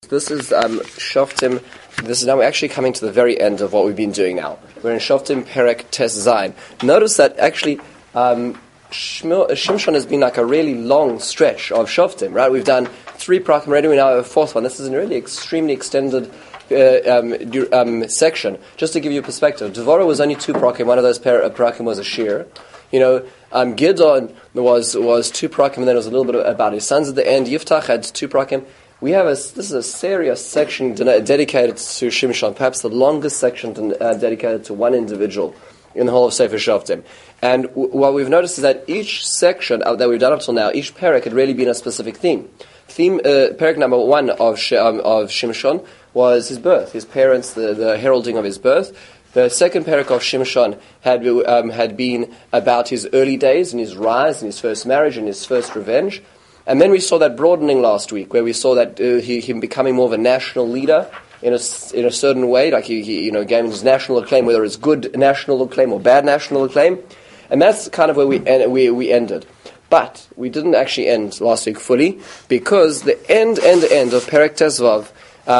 This is Shoftim. This is now we're actually coming to the very end of what we've been doing now. We're in Shoftim Perek Tes Zayin. Notice that actually Shimshon has been like a really long stretch of Shoftim, right? We've done 3 parakim already, we now have a 4th one. This is a really extremely extended section. Just to give you a perspective, Devorah was only 2 parakim, one of those parakim was a shir. Gidon was 2 parakim, and then there was a little bit about his sons at the end. Yiftach had 2 parakim. This is a serious section dedicated to Shimshon, perhaps the longest section dedicated to one individual in the whole of Sefer Shoftim. And what we've noticed is that each section that we've done up till now, each parak had really been a specific theme. Parak number 1 of Shimshon was his birth, his parents, the heralding of his birth. The second parak of Shimshon had been about his early days and his rise and his first marriage and his first revenge. And then we saw that broadening last week, where we saw that him becoming more of a national leader in a certain way, like he gained his national acclaim, whether it's good national acclaim or bad national acclaim. And that's kind of where we ended. But we didn't actually end last week fully, because the end of Perek Tesvav,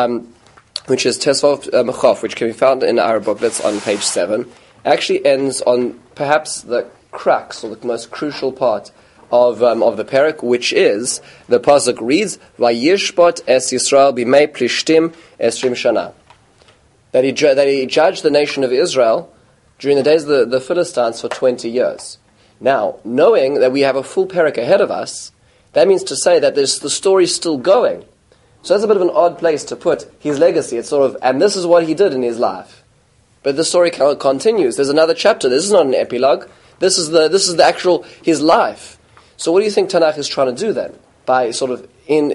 which is Tesvav Mechof, which can be found in our booklets on page 7, actually ends on perhaps the crux, or the most crucial part of the parak, which is, the pasuk reads, Vayishbot es Yisrael b'mei plishtim esrim shana. That he judged the nation of Israel during the days of the Philistines for 20 years. Now, knowing that we have a full parak ahead of us, that means to say that the story's still going. So that's a bit of an odd place to put his legacy. It's sort of, and this is what he did in his life. But the story continues. There's another chapter. This is not an epilogue. This is the actual, his life. So what do you think Tanakh is trying to do then? By sort of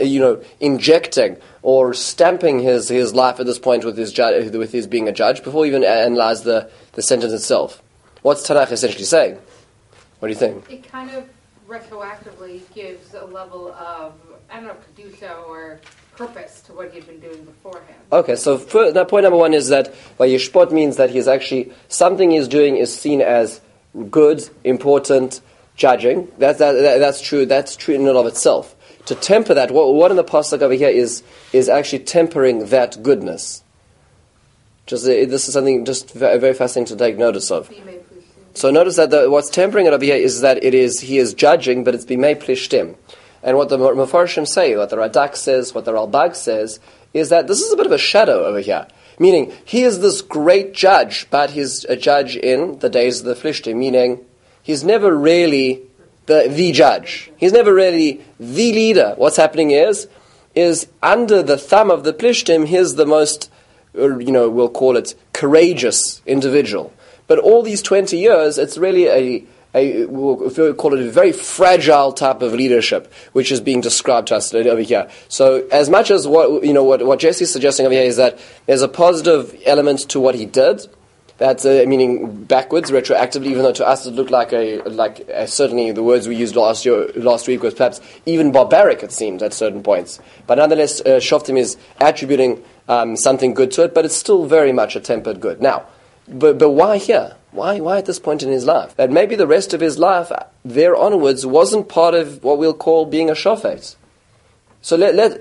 injecting or stamping his life at this point with his being a judge, before we even analyze the sentence itself. What's Tanakh essentially saying? What do you think? It kind of retroactively gives a level of, kedusha or purpose to what he'd been doing beforehand. Okay, so point number 1 is that Vayishpot means that he's actually, something he's doing is seen as good, important, judging. That's true. That's true in and of itself. To temper that, what in the pasuk over here is actually tempering that goodness. This is something just very, very fascinating to take notice of. So notice that what's tempering it over here is that he is judging, but it's bimei plishtim. And what the Mefarshim say, what the Radak says, what the Ralbag says, is that this is a bit of a shadow over here. Meaning, he is this great judge, but he's a judge in the days of the Plishtim, meaning he's never really the judge. He's never really the leader. What's happening is under the thumb of the Plishtim, he's the most, we'll call it, courageous individual. But all these 20 years, it's really we'll call it a very fragile type of leadership, which is being described to us over here. So as much as what Jesse's suggesting over here is that there's a positive element to what he did, that's meaning backwards, retroactively, even though to us it looked like certainly the words we used last week was perhaps even barbaric, it seemed, at certain points. But nonetheless, Shoftim is attributing something good to it, but it's still very much a tempered good. Now, but why here? Why at this point in his life? That maybe the rest of his life, there onwards, wasn't part of what we'll call being a shofet. So let's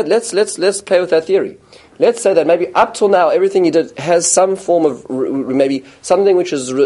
play with that theory. Let's say that maybe up till now everything he did has some form of maybe something which is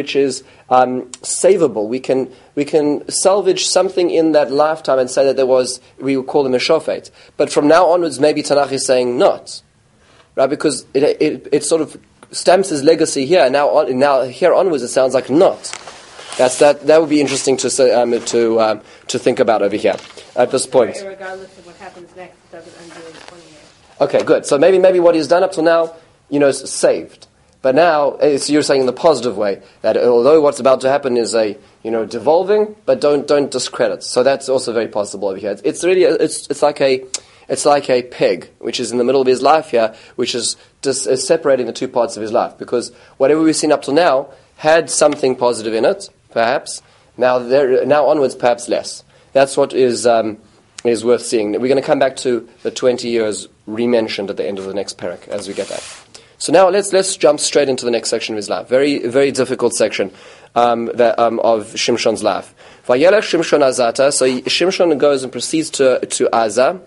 savable. We can salvage something in that lifetime and say that we would call him a shofet. But from now onwards, maybe Tanakh is saying not, right? Because it sort of stamps his legacy here. Now here onwards, it sounds like not. That would be interesting to think about over here at this point. Regardless of what happens next, it doesn't undo in 20 years. Okay, good. So maybe what he's done up till now, is saved. But now, so you're saying in the positive way that although what's about to happen is devolving, but don't discredit. So that's also very possible over here. It's really it's like a peg which is in the middle of his life here, which is just separating the two parts of his life, because whatever we've seen up till now had something positive in it, perhaps. Now onwards, perhaps less. That's what is worth seeing. We're going to come back to the 20 years re-mentioned at the end of the next parak as we get that. So now let's jump straight into the next section of his life. Very, very difficult section of Shimshon's life. Vayelech Shimshon Azata. So Shimshon goes and proceeds to Azza.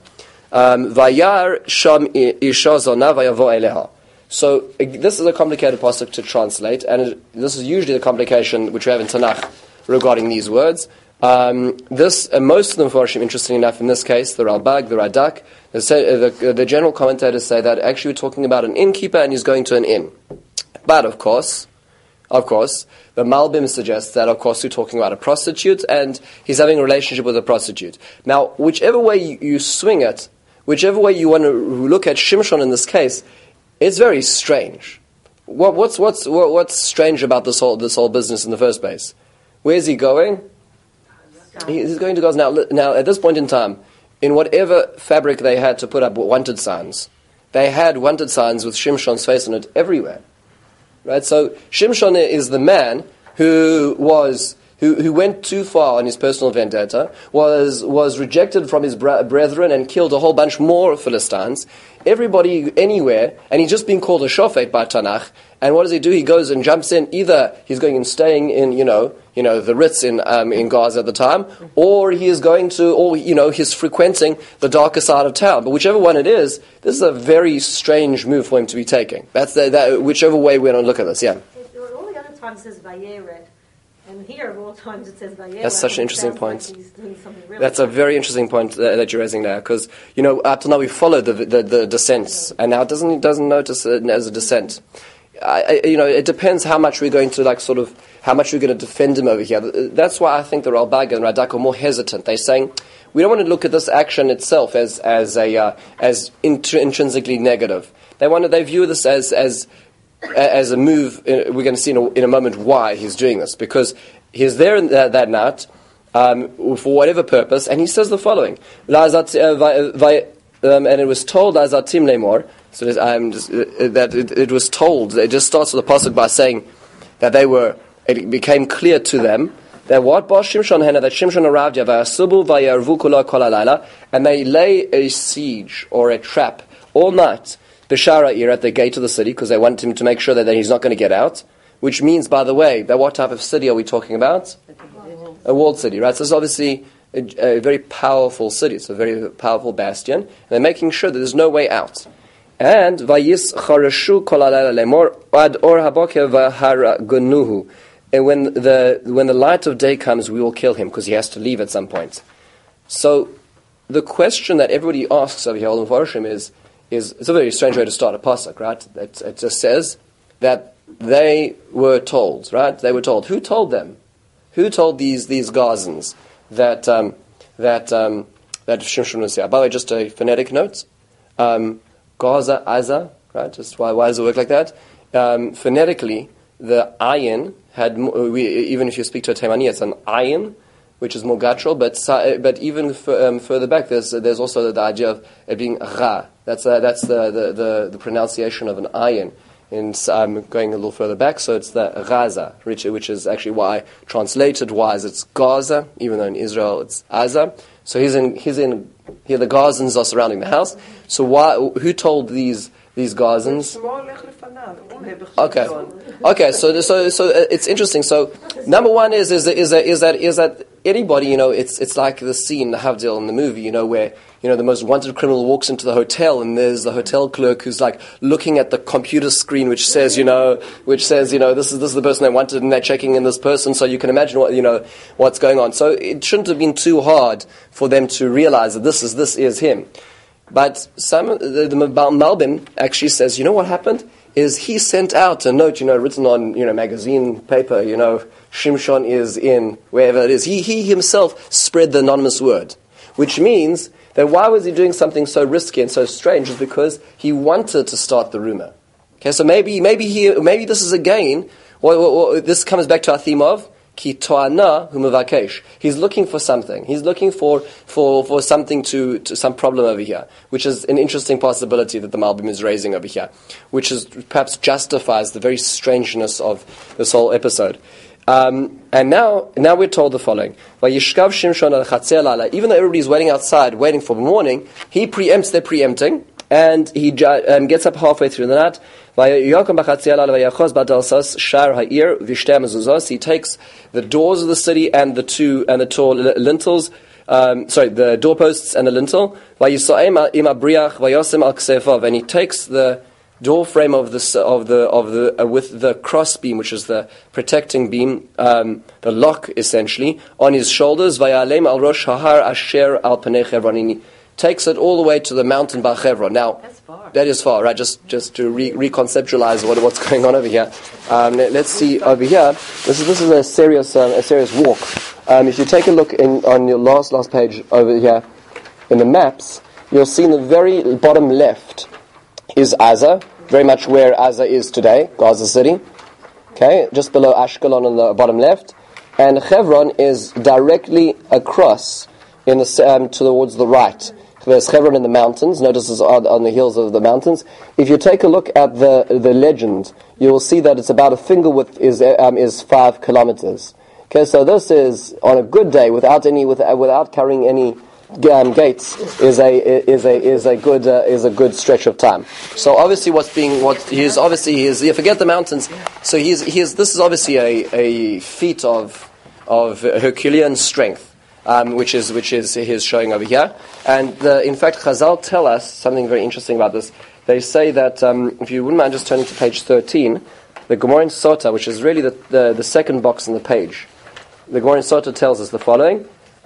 Vayar sham isha zona vayavo eleha. So this is a complicated pasuk to translate, and this is usually the complication which we have in Tanakh regarding these words. Most of the Mepharshim, interestingly enough, in this case, the Ralbag, the Radak, the general commentators say that actually we're talking about an innkeeper and he's going to an inn. But of course, the Malbim suggests that, of course, we're talking about a prostitute and he's having a relationship with a prostitute. Now, whichever way you swing it, whichever way you want to look at Shimshon in this case, it's very strange. What's strange about this whole business in the first place? Where's he going? He's going to Gaza. Now, at this point in time, in whatever fabric they had to put up wanted signs, they had wanted signs with Shimshon's face on it everywhere. Right? So Shimshon is the man who went too far on his personal vendetta, was rejected from his brethren and killed a whole bunch more Philistines. Everybody, anywhere, and he's just been called a shofet by Tanakh. And what does he do? He goes and jumps in. Either he's going and staying in, the Ritz in Gaza at the time, or he is going to, he's frequenting the darker side of town. But whichever one it is, this is a very strange move for him to be taking. That's whichever way we're going to look at this. Yeah. All the other times it says Vayeret. And here, of all times, it says Vayera. That's such an interesting point. Like That's a very interesting point that you're raising there, because up till now we followed the descents, and now it doesn't notice it as a descent. It depends how much we're going to how much we're going to defend him over here. That's why I think the Ralbag and Radak are more hesitant. They're saying we don't want to look at this action itself as intrinsically negative. They view this as a move. We're going to see in a moment why he's doing this, because he's there that night for whatever purpose, and he says the following: and it was told Azatim Lemor. So it was told. It just starts with the pasuk by saying that it became clear to them that what Bar Shimshon Hena, that Shimshon arrived Yavasubu Vayarvu Kula Kolalayla, and they lay a siege or a trap all night. B'Shara Ir at the gate of the city, because they want him to make sure that he's not going to get out. Which means, by the way, that what type of city are we talking about? A walled city, right? So it's obviously a very powerful city. It's a very powerful bastion. And they're making sure that there's no way out. And Vayis Charashu Kolalayla Lemor Ad Or Haboker Vaharagunuhu. And when the light of day comes, we will kill him, because he has to leave at some point. So the question that everybody asks over here, all the Mepharshim, is it's a very strange way to start a pasuk, right? It just says that they were told, right? They were told. Who told them? Who told these Gazans that Shimshon was here? By the way, just a phonetic note. Gaza, Aza, right? Just why does it work like that? Phonetically, the ayin had, even if you speak to a Taimani, it's an ayin, which is more guttural, but even further back, there's also the idea of it being ra. That's the pronunciation of an ayin. And I'm going a little further back, so it's the Gaza, which is actually why translated wise it's Gaza, even though in Israel it's Aza. So he's in here. The Gazans are surrounding the house. So who told these Gazans? Okay. So it's interesting. So number one is that anybody, it's like the scene, the Havdil in the movie, where the most wanted criminal walks into the hotel, and there's the hotel clerk who's like looking at the computer screen, which says this is the person they wanted, and they're checking in this person. So you can imagine what's going on. So it shouldn't have been too hard for them to realize that this is him. But the Malbim actually says, what happened is he sent out a note, written on magazine paper, Shimshon is in wherever it is. He himself spread the anonymous word, which means that why was he doing something so risky and so strange? Is because he wanted to start the rumor. Okay, so maybe this is again. This comes back to our theme of ki to'ana hu mevakesh. He's looking for something. He's looking for something to some problem over here, which is an interesting possibility that the Malbim is raising over here, which is perhaps justifies the very strangeness of this whole episode. And now we're told the following: Vayishkav Shimshon al Chatzer Lala. Even though everybody's waiting outside, waiting for the morning, he preempts their preempting, and he gets up halfway through the night. He takes the doors of the city and the tall lintels, the doorposts and the lintel. And he takes the door frame of the with the cross beam, which is the protecting beam, the lock essentially, on his shoulders. Takes it all the way to the mountain Bar Chevron. Now, That's far. that is far, right? Just to reconceptualize what's going on over here. Let's see over here. This is a serious walk. If you take a look on your last page over here in the maps, you'll see in the very bottom left is Aza, very much where Aza is today, Gaza City. Okay, just below Ashkelon on the bottom left, and Hebron is directly across towards the right. There's Hebron in the mountains. Notice it's on the hills of the mountains. If you take a look at the legend, you will see that it's about a finger width is 5 kilometers. Okay, so this is on a good day without carrying any gates is a good stretch of time. So obviously, you forget the mountains. So this is obviously a feat of Herculean strength. Which is his showing over here. And in fact, Chazal tell us something very interesting about this. They say that, if you wouldn't mind just turning to page 13, the Gemara in Sota, which is really the second box on the page, the Gemara in Sota tells us the following.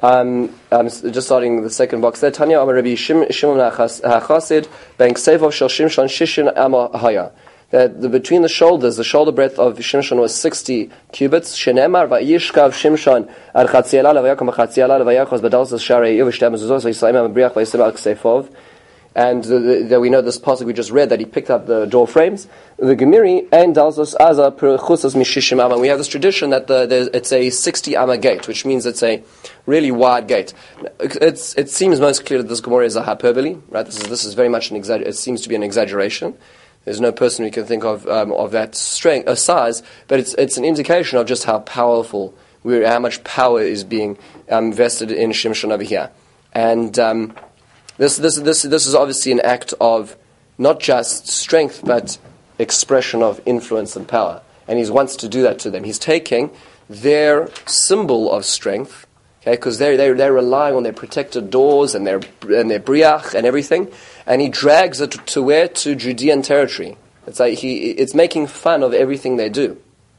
Just starting the second box there, Tanya Amar Rabbi Shimon HaChasid, Ben Ksevov Shel Shimshon Shishin Amar Haya. That between the shoulder breadth of Shimshon was 60 cubits. Shenemar va'yishkav Shimshon ad chatziela levayakom chatziela levayachos badalzos sharei yuvishtem mezuzos v'yisayim abriach v'yisim al ksefov. And that we know this passage we just read that he picked up the door frames. The Gemiri and dalzos aza per chusas mishishim amma. We have this tradition that it's a 60 amma gate, which means it's a really wide gate. It seems most clear that this Gemara is a hyperbole, right? This is very much it seems to be an exaggeration. There's no person we can think of that strength, size, but it's an indication of just how powerful, how much power is being vested in Shimshon over here. And this is obviously an act of not just strength, but expression of influence and power. And he wants to do that to them. He's taking their symbol of strength, okay, because they're relying on their protected doors and their briach and everything. And he drags it to where? To Judean territory. It's like it's making fun of everything they do.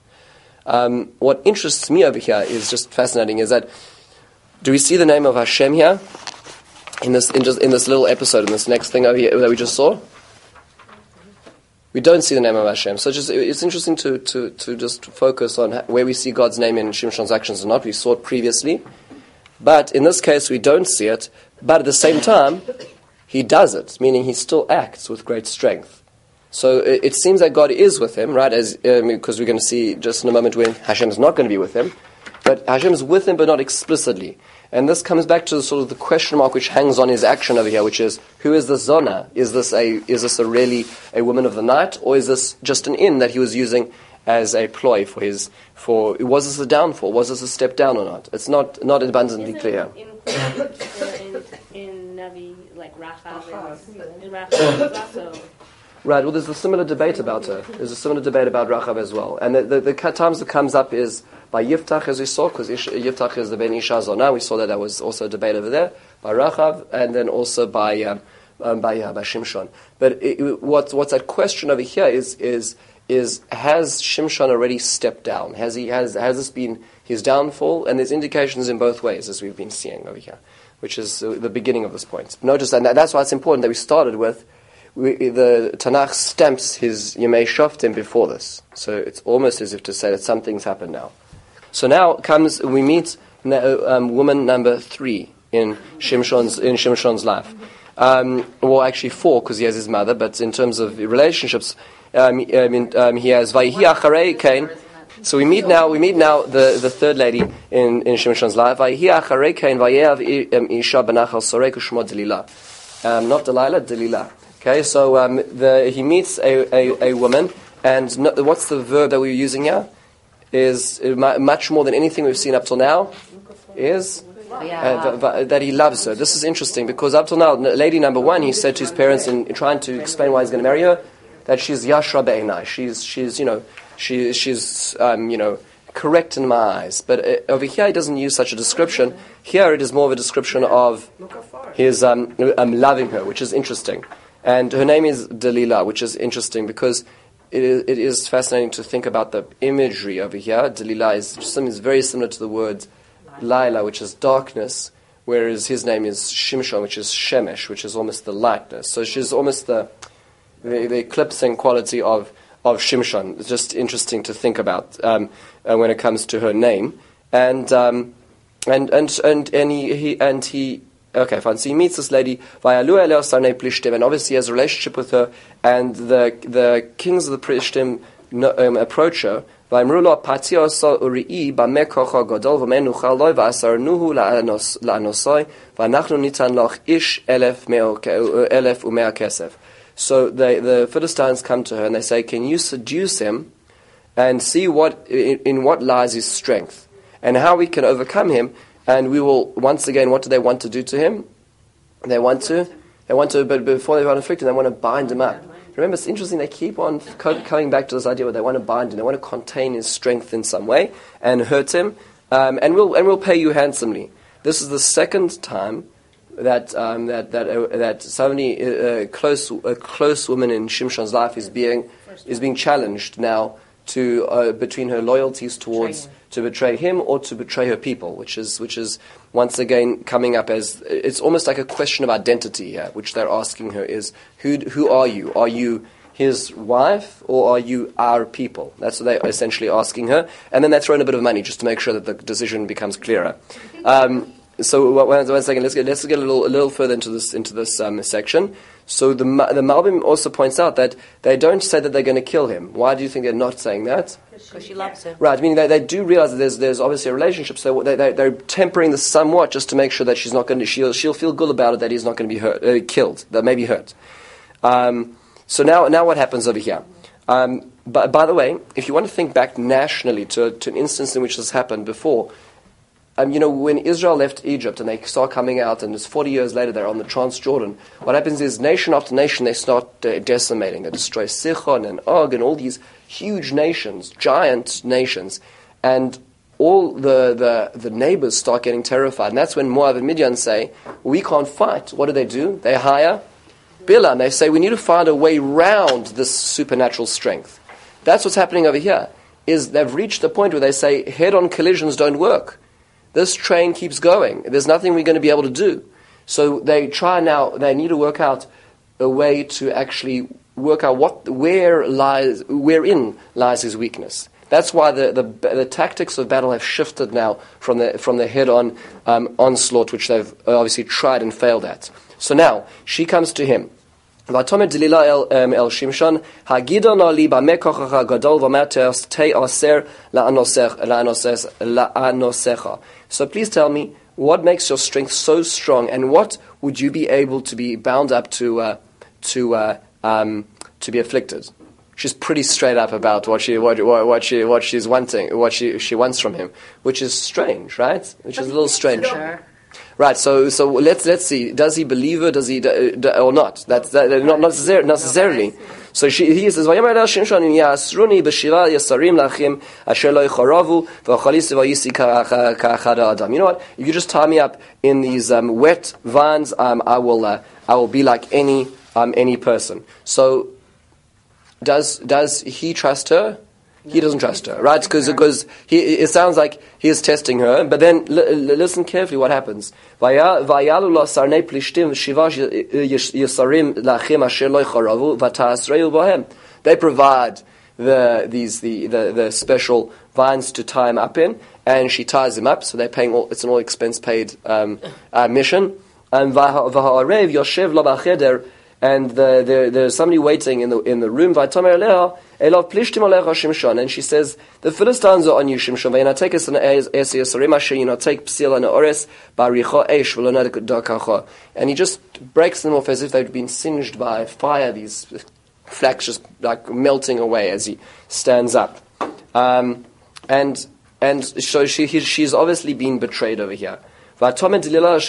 What interests me over here is just fascinating. Is that do we see the name of Hashem here in this little episode in this next thing over here that we just saw? We don't see the name of Hashem. So it's interesting to just focus on where we see God's name in Shimshon's actions or not. We saw it previously, but in this case we don't see it. But at the same time, he does it, meaning he still acts with great strength. So it seems that God is with him, right? Because we're going to see just in a moment when Hashem is not going to be with him, but Hashem is with him, but not explicitly. And this comes back to sort of the question mark which hangs on his action over here, which is, who is this Zona? Is this really a woman of the night, or is this just an inn that he was using as a ploy was this a downfall? Was this a step down or not? It's not abundantly clear. In Navi, like Rachav, in Rachav, right, well there's a similar debate about her. There's a similar debate about Rachav as well. And the times that comes up is by Yiftach, as we saw, because Yiftach is the Ben Isha Zonah. We saw that was also a debate over there. By Rachav, and then also by Shimshon. But what's at question over here is has Shimshon already stepped down? Has this been his downfall? And there's indications in both ways, as we've been seeing over here, which is the beginning of this point. Notice, and that's why it's important that we started with, the Tanakh stamps his Yemei Shoftim before this. So it's almost as if to say that something's happened now. So now we meet woman number 3 in Shimshon's life. Well, actually 4, because he has his mother, but in terms of relationships, he has Vayhi Acharei Kain. So we meet now the third lady in Shimshon's life. Vayhi Acharei Kain Vayehav Isha Benachal Sorek U'Shmo Delilah. Not Delilah, Delilah. Okay, so he meets a woman, and what's the verb that we're using here? Is much more than anything we've seen up till now, is that he loves her. This is interesting, because up till now, lady number 1, he said to his parents in trying to explain why he's going to marry her, that she's Yashra Be'enai. She's correct in my eyes. But over here he doesn't use such a description. Here it is more of a description of his loving her, which is interesting. And her name is Delilah, which is interesting because it is fascinating to think about the imagery over here. Delilah is very similar to the word Laila, which is darkness, whereas his name is Shimshon, which is Shemesh, which is almost the lightness. So she's almost the eclipsing quality of Shimshon. It's just interesting to think about when it comes to her name. And he okay, fine. So he meets this lady, and obviously he has a relationship with her, and the kings of the Plishtim approach her. So the Philistines come to her and they say, can you seduce him and see in what lies his strength and how we can overcome him? And we will, once again, what do they want to do to him? They want to, but before they want to afflict him, they want to bind him up. Remember, it's interesting, they keep on coming back to this idea where they want to bind him, they want to contain his strength in some way and hurt him, and we'll pay you handsomely. This is the second time that somebody, a close woman in Shimshon's life is being challenged now to between her loyalties towards to betray him or to betray her people, which is once again coming up as it's almost like a question of identity here, which they're asking her is who are you? Are you his wife or are you our people? That's what they're essentially asking her, and then they throw in a bit of money just to make sure that the decision becomes clearer. So one second, let's get a little further into this section. So the Malbim also points out that they don't say that they're going to kill him. Why do you think they're not saying that? Because she loves him. Right, meaning they do realize that there's obviously a relationship, so they're tempering this somewhat just to make sure that she's not going to she'll feel good about it, that he's not going to be killed, that may be hurt. So now what happens over here? But by the way, if you want to think back nationally to an instance in which this happened before. When Israel left Egypt and they start coming out, and it's 40 years later they're on the Transjordan, what happens is nation after nation they start decimating. They destroy Sichon and Og and all these huge nations, giant nations, and all the neighbors start getting terrified. And that's when Moab and Midian say, we can't fight. What do? They hire Bilam. They say, we need to find a way round this supernatural strength. That's what's happening over here, is they've reached the point where they say head-on collisions don't work. This train keeps going. There's nothing we're going to be able to do. So they need to work out a way to actually work out wherein lies his weakness. That's why the tactics of battle have shifted now from the head-on onslaught, which they've obviously tried and failed at. So now, she comes to him. Vatomer Delilah el Shimshon hagidon ali b'mekochacha gadol v'mateos te aser la'anosecha. So please tell me, what makes your strength so strong, and what would you be able to be bound up to be afflicted? She's pretty straight up about what she's wanting, what she wants from him, which is strange, right? Which is a little strange. Sure. Right, so let's see. Does he believe her? Does he or not? That's not necessarily. So he says, "Vayamar el Shimshon yasruni b'shira yasarim lachim asher lo yicharavu v'chalis v'yisi ka'achad adam." You know what? If you just tie me up in these wet vines, I will be like any person. So does he trust her? He doesn't trust her, right? Because it sounds like he is testing her. But then listen carefully what happens. They provide the special vines to tie him up in, and she ties him up. So they're paying it's an all expense paid mission. And there's somebody waiting in the room. And she says, the Philistines are on you, Shimshon. And he just breaks them off as if they'd been singed by fire. These flax just like melting away as he stands up. And so she's obviously been betrayed over here. You've played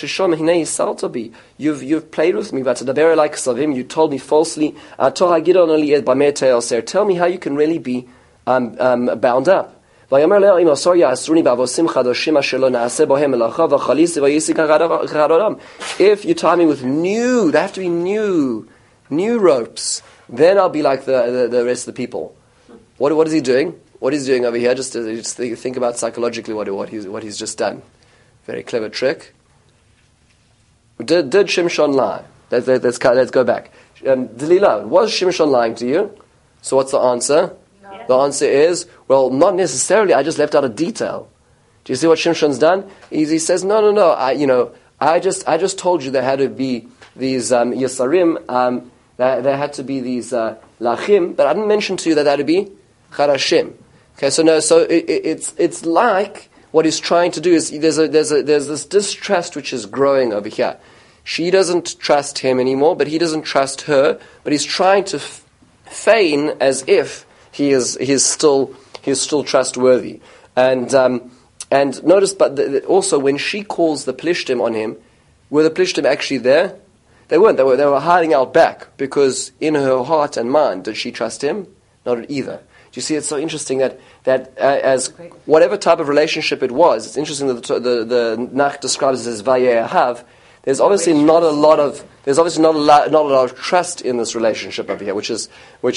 with me. You told me falsely. Tell me how you can really be bound up. ויאמר לה אם אסור יאסרוני בעבוסים חדשים אשר לא נעשה בהם מלאכה וחליסי ויסיק חרדם. If you tie me with new, they have to be new ropes, then I'll be like the rest of the people. What is he doing? What he's doing over here, just think about psychologically what he's just done. Very clever trick. Did Shimshon lie? Let's go back. Delilah, was Shimshon lying to you? So what's the answer? No. The answer is, well, not necessarily. I just left out a detail. Do you see what Shimshon's done? He says, no. I just told you there had to be these Yasarim. There had to be these Lachim, but I didn't mention to you that there had to be Charashim. Okay, so it's like what he's trying to do is there's this distrust which is growing over here. She doesn't trust him anymore, but he doesn't trust her. But he's trying to feign as if he's still trustworthy. And notice, but also when she calls the Plishtim on him, were the Plishtim actually there? They weren't. They were hiding out back because in her heart and mind, did she trust him? Not either. Do you see? It's so interesting that as whatever type of relationship it was, it's interesting that the Nach describes it as Vayehav. There's obviously not a lot of trust in this relationship over here, which is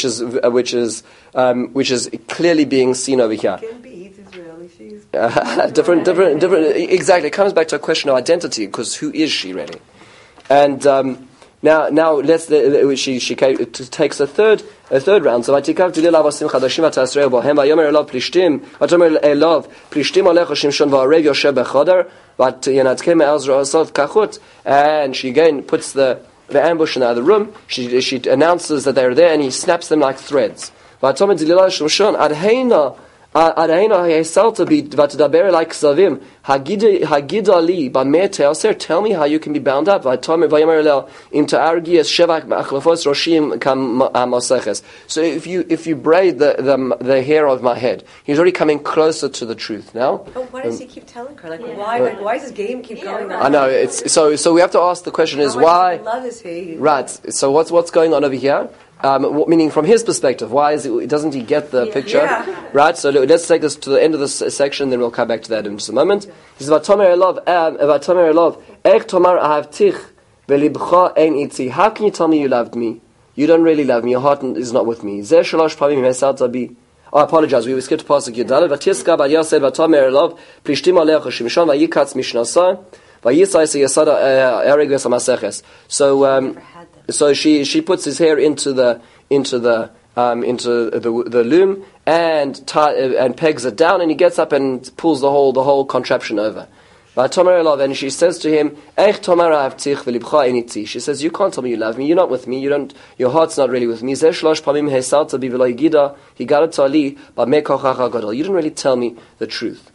clearly being seen over here. Different. Exactly, it comes back to a question of identity, because who is she really? And now she takes a third round. So Vatikav Delilah vasim chadashim v'tasrei bohem vayomer elav plishtim vatomer elav plishtim alecha shimshon v'arev yoshev bechadar vatyanatkem me'azra asot kachut. And she again puts the ambush in the other room. She announces that they're there, and he snaps them like threads. Vatomer Delilah shimshon adheina. Tell me how you can be bound up. So if you braid the hair of my head, he's already coming closer to the truth now. But why does he keep telling her? Why does his game keep going on? I know it's so we have to ask the question is why. Love is he? Right. So what's going on over here? Meaning from his perspective, why doesn't he get the picture? Yeah. Right, so let's take this to the end of this section, then we'll come back to that in just a moment. He says, Vatomer elov, Ech tomar ahavtich velibcha ein itzi. How can you tell me you loved me? You don't really love me, your heart is not with me. Zeh shalosh pamim mesat bi. I apologize, we skipped pasuk Yudalad. Vatiska bad Yosef, Vatomer elov, plishtim alecha shimshon, vayikatz mishnasa, vayisai se yasada ereg v'samaseches. So she puts his hair into the loom and pegs it down, and he gets up and pulls the whole contraption over. And she says to him, she says, you can't tell me you love me, you're not with me, your heart's not really with me. You didn't really tell me the truth.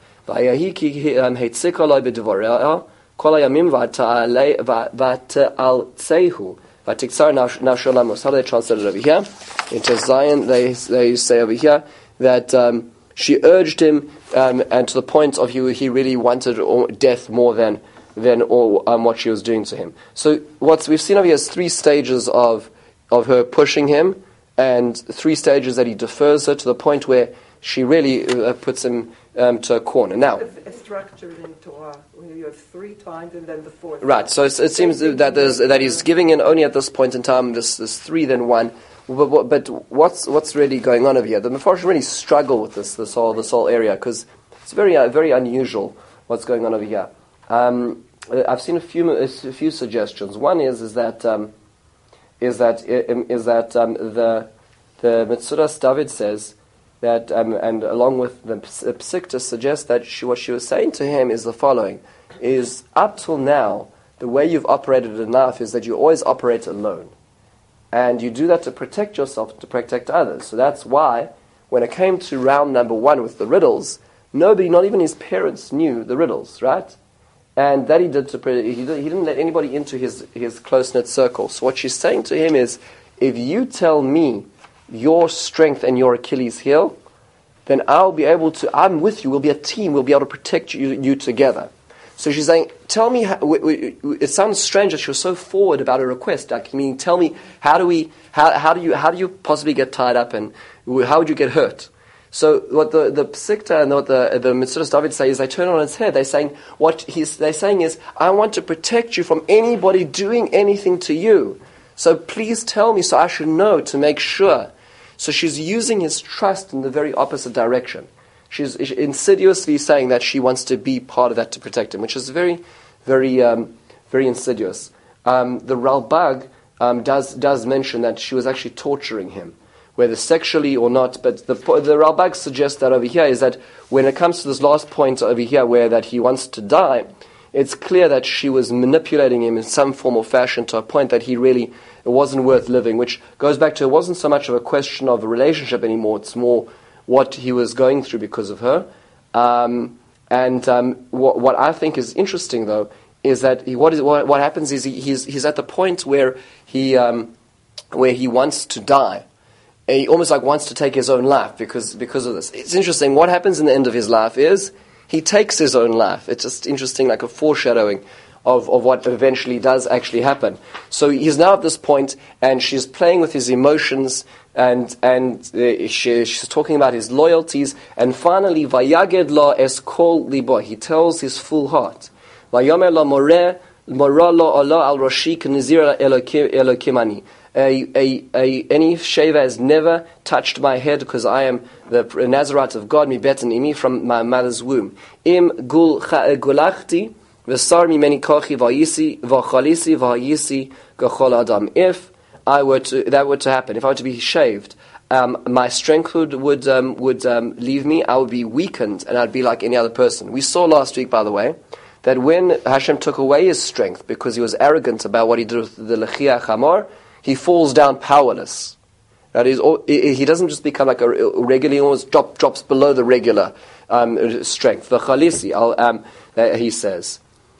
How do they translate it over here? Into Zion, they say over here that she urged him, and to the point of he really wanted death more than what she was doing to him. So what we've seen over here is 3 stages of her pushing him, and 3 stages that he defers her to the point where she really puts him to a corner. Now, it's structured in Torah when you have 3 times and then the 4th. Right. So it seems that he's giving in only at this point in time. This 3 then 1. But what's really going on over here? The Mefarshim really struggle with this whole area because it's very very unusual what's going on over here. I've seen a few suggestions. One is that the Metzudas David says that, and along with the Psikta suggests that what she was saying to him is the following: is up till now the way you've operated enough is that you always operate alone, and you do that to protect yourself, to protect others. So that's why when it came to round number 1 with the riddles, nobody, not even his parents, knew the riddles, right? And that he did he didn't let anybody into his close-knit circle. So what she's saying to him is, if you tell me your strength and your Achilles heel, then I'm with you, we'll be a team, we'll be able to protect you together. So she's saying, tell me, it sounds strange that she was so forward about her request. Like, tell me, how do you possibly get tied up and how would you get hurt? So what the Psikta and what the Metzudas David say is they turn on its head. They're saying is, I want to protect you from anybody doing anything to you. So please tell me so I should know to make sure. So she's using his trust in the very opposite direction. She's insidiously saying that she wants to be part of that to protect him, which is very, very, very insidious. The Ralbag does mention that she was actually torturing him, whether sexually or not. But the Ralbag suggests that over here is that when it comes to this last point over here, where that he wants to die, it's clear that she was manipulating him in some form or fashion to a point that it wasn't worth living, which goes back to it wasn't so much of a question of a relationship anymore, it's more what he was going through because of her. What I think is interesting, though, is that what happens is he's at the point where he wants to die. He almost like wants to take his own life because of this. It's interesting. What happens in the end of his life is he takes his own life. It's just interesting, like a foreshadowing of what eventually does actually happen. So he's now at this point, and she's playing with his emotions, and she's talking about his loyalties, and finally, Vayaged lo es kol libo. He tells his full heart. Vayomer lo mora lo Allah al roshi k'nizir elokimani. Any shaver has never touched my head because I am the Nazarite of God, mi beten imi, from my mother's womb. Im gulachti v'sar mimeni kochi v'ayisi v'chalisi v'ayisi gachol adam. If that were to happen, if I were to be shaved, my strength would leave me. I would be weakened, and I'd be like any other person. We saw last week, by the way, that when Hashem took away his strength because he was arrogant about what he did with the Lechiach Hamor, he falls down powerless. That is, he doesn't just become like a regular, he almost drops below the regular strength. The Chalisi, he says.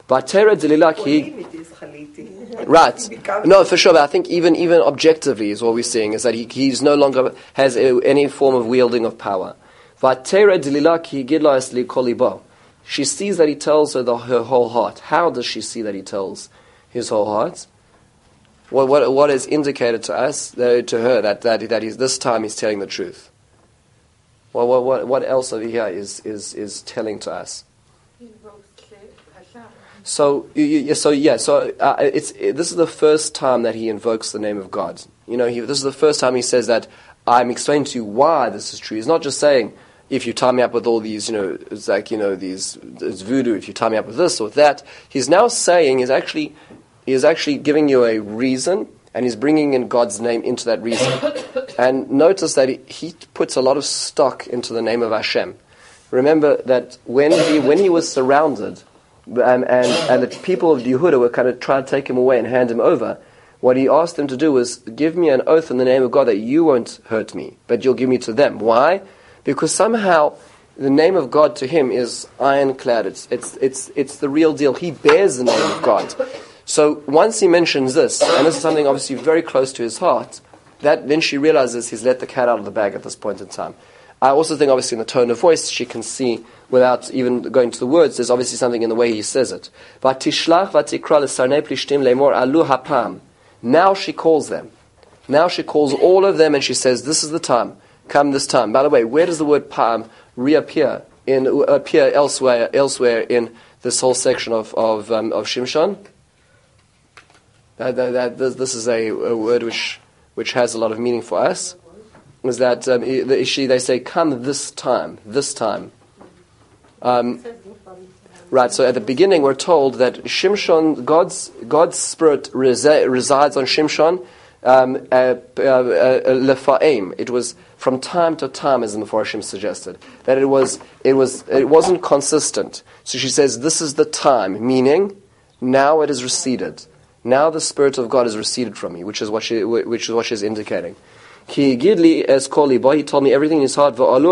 Right. No, for sure. But I think even objectively is what we're seeing, is that he's no longer has any form of wielding of power. She sees that he tells her her whole heart. How does she see that he tells his whole heart? What is indicated to us, to her, that he's, this time he's telling the truth? What else over here is telling to us? So this is the first time that he invokes the name of God. This is the first time he says that I'm explaining to you why this is true. He's not just saying, if you tie me up with all these, it's like, it's voodoo, if you tie me up with this or with that. He's now saying, he's actually giving you a reason, and he's bringing in God's name into that reason. And notice that he puts a lot of stock into the name of Hashem. Remember that when he was surrounded, and the people of Yehuda were kind of trying to take him away and hand him over, what he asked them to do was, give me an oath in the name of God that you won't hurt me, but you'll give me to them. Why? Because somehow the name of God to him is ironclad. It's the real deal. He bears the name of God. So once he mentions this, and this is something obviously very close to his heart, then she realizes he's let the cat out of the bag at this point in time. I also think obviously in the tone of voice she can see, without even going to the words, there's obviously something in the way he says it. Now she calls them. Now she calls all of them and she says, this is the time. Come this time. By the way, where does the word pam appear elsewhere in this whole section of Shimshon? This is a word which has a lot of meaning for us. Is that they say, come this time. Right, so at the beginning we're told that Shimshon, God's spirit resides on Shimshon, lefa'im. It was from time to time, as the Mefarshim suggested, that it wasn't consistent. So she says, this is the time, meaning now it is receded. Now the Spirit of God is receded from me, which is what she's indicating. Ki gidli es koli bo, he told me everything in his heart. They come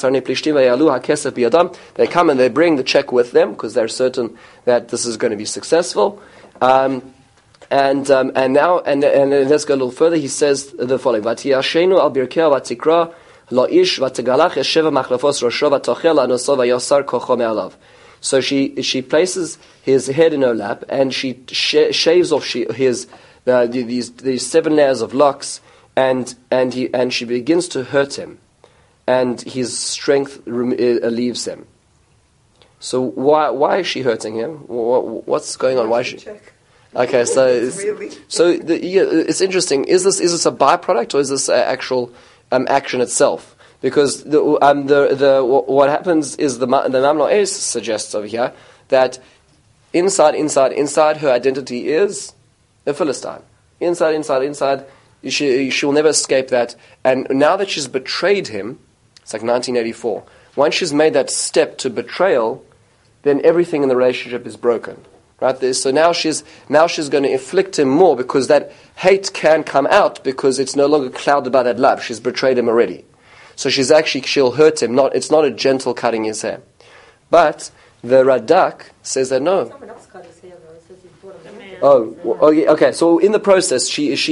and they bring the check with them because they're certain that this is going to be successful. And let's go a little further. He says the following: Vatiyashenu al birkei vatikra loish vatigalach yesheva machlafos rosho vatochel anoso vayosar kocho me'alav. So she places his head in her lap and she shaves off these 7 layers of locks. And she begins to hurt him. and his strength leaves him. So why is she hurting him? What's going on? Why is she? Okay, so it's interesting. Is this a byproduct or is this actual action itself? Because what happens is the Mamlo Es suggests over here that inside her identity is a Philistine. Inside. She will never escape that. And now that she's betrayed him, it's like 1984. Once she's made that step to betrayal, then everything in the relationship is broken. Right? So now she's going to inflict him more because that hate can come out because it's no longer clouded by that love. She's betrayed him already. So she'll hurt him. It's not a gentle cutting his hair. But the Radak says that no. Someone else cut his hair though. It says he brought him in. Yeah, okay. So in the process,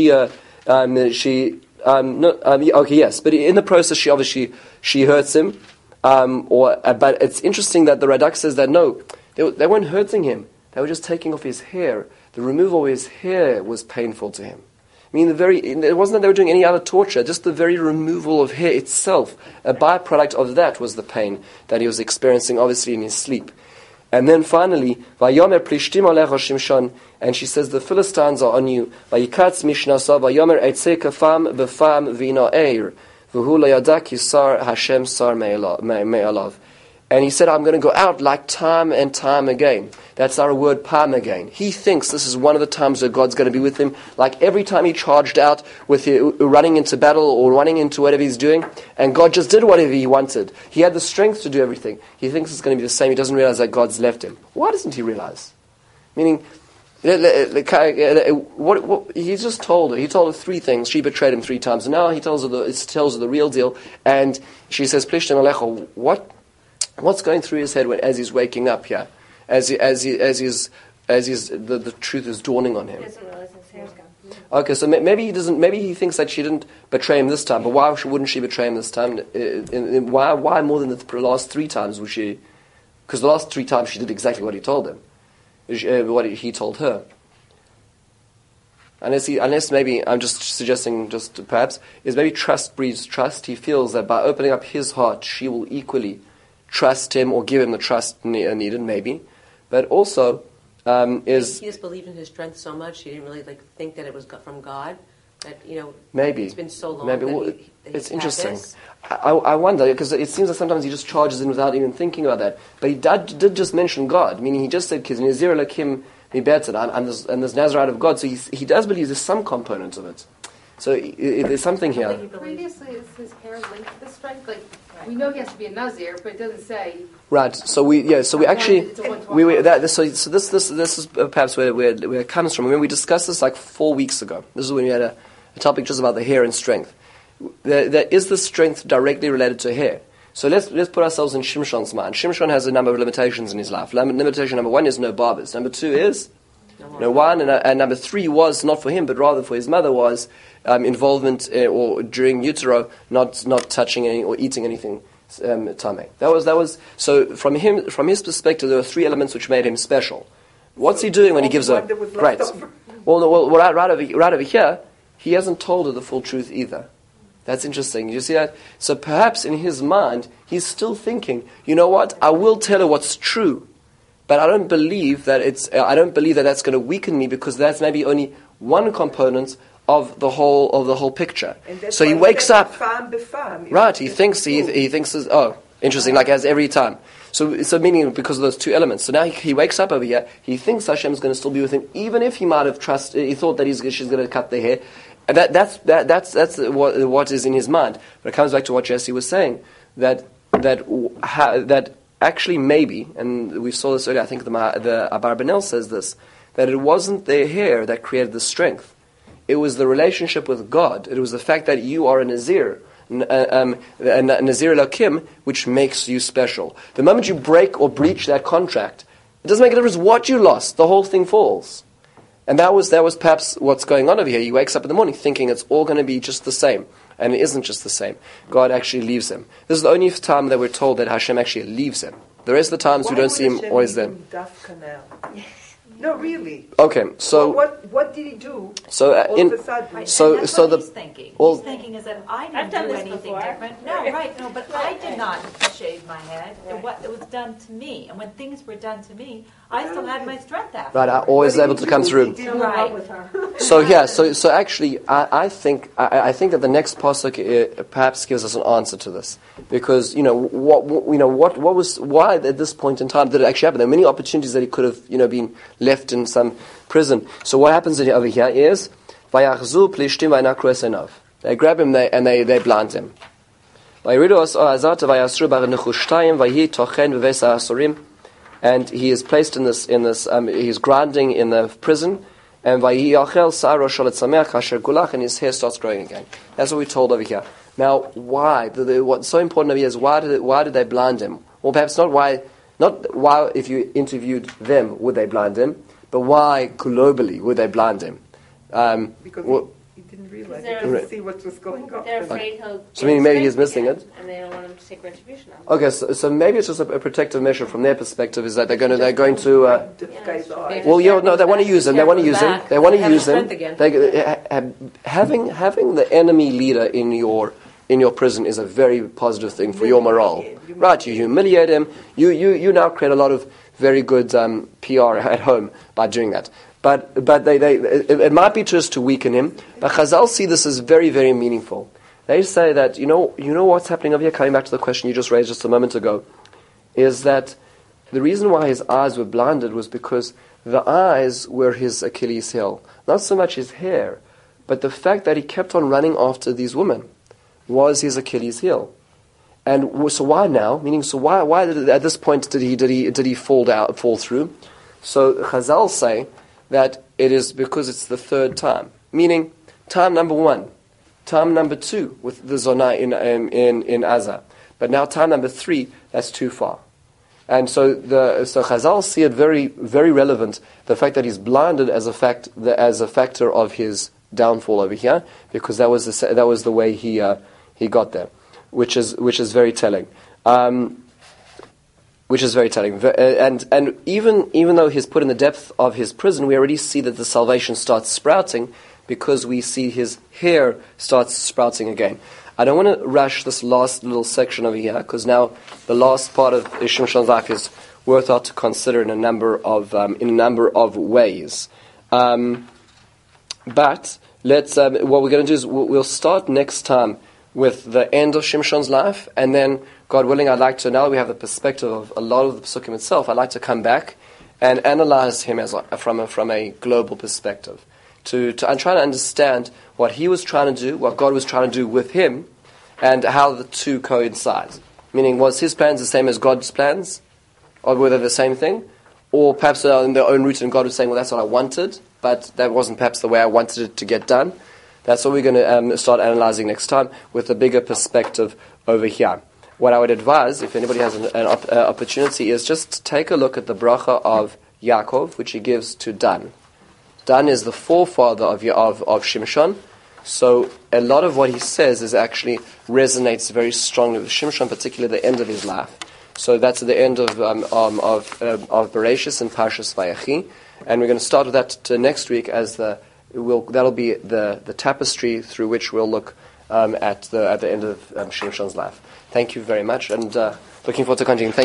yes. But in the process, she hurts him. But it's interesting that the Radak says that no, they weren't hurting him. They were just taking off his hair. The removal of his hair was painful to him. I mean, it wasn't that they were doing any other torture, just the very removal of hair itself. A byproduct of that was the pain that he was experiencing, obviously, in his sleep. And then finally, Vayomer Plishtim Alecha Shimshon, and she says, the Philistines are on you. Vayikatz Mishnasa, Vayomer Eitzei Kafam Befam Vino Eir, V'hu Layadak Yisar Hashem Sar Me'alav. And he said, I'm going to go out like time and time again. That's our word, pam again. He thinks this is one of the times where God's going to be with him. Like every time he charged out with running into battle or running into whatever he's doing, and God just did whatever he wanted. He had the strength to do everything. He thinks it's going to be the same. He doesn't realize that God's left him. Why doesn't he realize? Meaning, what he just told her. He told her 3 things. She betrayed him 3 times. And now he tells her the real deal. And she says, Plishtim Alecha, what's going through his head as he's waking up here, as the truth is dawning on him? He doesn't realize his hair's gone. Okay, so maybe he doesn't. Maybe he thinks that she didn't betray him this time. But why wouldn't she betray him this time? Why more than the last 3 times would she? Because the last 3 times she did exactly what he told him, what he told her. Unless maybe I'm just suggesting, just perhaps is maybe trust breeds trust. He feels that by opening up his heart, she will equally trust him or give him the trust needed, maybe. But also he just believed in his strength so much he didn't really think that it was from God. That maybe it's been so long. Maybe it's interesting. I wonder because it seems that sometimes he just charges in without even thinking about that. But he did just mention God, meaning he just said Nazir Lakim Mibetzad, and there's Nazarite of God. So he does believe there's some component of it. So there's something here. Previously, is his hair linked to the strength? We know he has to be a Nazir, but it doesn't say. Right. So we actually this is perhaps where it comes from. When we discussed this 4 weeks ago, this is when we had a topic just about the hair and strength. There is the strength directly related to hair. So let's put ourselves in Shimshon's mind. Shimshon has a number of limitations in his life. Limitation number 1 is no barbers. Number 2 is no wine, and number 3 was not for him, but rather for his mother was involvement or during utero, not touching any or eating anything tameh. That was so from his perspective. There were 3 elements which made him special. What's he doing when he gives her? Right. Well, right over here, he hasn't told her the full truth either. That's interesting. You see that? So perhaps in his mind, he's still thinking, you know what? I will tell her what's true, but I don't believe that that's going to weaken me because that's maybe only one component of the whole picture. So he wakes up. Right. He thinks interesting. Like as every time. So meaning because of those 2 elements. So now he wakes up over here. He thinks Hashem is going to still be with him, even if he might have he thought that she's going to cut the hair. And that's what is in his mind. But it comes back to what Jesse was saying that actually maybe, and we saw this earlier. I think the Abarbanel says this, that it wasn't their hair that created the strength. It was the relationship with God. It was the fact that you are a Nazir, a Nazir Lakim, which makes you special. The moment you break or breach that contract, it doesn't make a difference what you lost. The whole thing falls. And that was perhaps what's going on over here. He wakes up in the morning thinking it's all going to be just the same. And it isn't just the same. God actually leaves him. This is the only time that we're told that Hashem actually leaves him. The rest of the times we don't see him always there. No, really. Okay, so what did he do? So all of a sudden? Right, so and that's so what the he's thinking. well- He's thinking is that I I've didn't done do this anything before. different. No, right, no, but I did not shave my head. It was done to me, and when things were done to me, I still had my strength after. right, I always able to come through. He didn't Right. with her. So yeah, so actually, I think that the next pasuk perhaps gives us an answer to this, because what was why at this point in time did it actually happen? There are many opportunities that he could have been left in some prison. So what happens over here is vayachzu plishtim vayinakru esenav. They grab him and they blind him. And he is placed in this. He's grinding in the prison, and and his hair starts growing again. That's what we're told over here. Now, why? What's so important over here is why did they blind him? Well, perhaps not why if you interviewed them would they blind him, but why globally would they blind him? Because he didn't realize. He didn't see what was going on. They're afraid he'll. So meaning maybe he's missing it. And they don't want him to take retribution on him. Okay, so maybe it's just a protective measure from their perspective. Is that they're going to This guy's eyes. well, no, they want to use him. They want to use him. They want to use him. Having the enemy leader in your prison is a very positive thing for your morale. Right, you humiliate him. You now create a lot of very good PR at home by doing that. But it might be just to weaken him. But Chazal see this as very, very meaningful. They say that you know what's happening over here. Coming back to the question you just raised just a moment ago, is that the reason why his eyes were blinded was because the eyes were his Achilles heel, not so much his hair, but the fact that he kept on running after these women was his Achilles heel. And so why now? Meaning, so why did at this point did he fall through? So Chazal say that it is because it's the third time. Meaning, time number 1, time number 2 with the Zonah in Azah. But now time number 3, that's too far. And so Chazal see it very, very relevant, the fact that he's blinded as a factor of his downfall over here, because that was the way he got there, which is very telling. Which is very telling, and even though he's put in the depth of his prison, we already see that the salvation starts sprouting, because we see his hair starts sprouting again. I don't want to rush this last little section over here, because now the last part of Shimshon's life is worthwhile to consider in a number of ways. But let's what we're going to do is we'll start next time with the end of Shimshon's life, and then, God willing, I'd like to, now that we have the perspective of a lot of the Pesukim itself, I'd like to come back and analyze him from a global perspective, to try to understand what he was trying to do, what God was trying to do with him, and how the two coincide. Meaning, was his plans the same as God's plans? Or were they the same thing? Or perhaps in their own root, and God was saying, well, that's what I wanted, but that wasn't perhaps the way I wanted it to get done. That's what we're going to start analyzing next time, with a bigger perspective over here. What I would advise, if anybody has an opportunity, is just take a look at the bracha of Yaakov, which he gives to Dan. Dan is the forefather of Shimshon, so a lot of what he says is actually resonates very strongly with Shimshon, particularly the end of his life. So that's at the end of Bereshis and Parshas Vayechi, and we're going to start with that next week as that'll be the tapestry through which we'll look at the end of Shimshon's life. Thank you very much, and looking forward to continuing.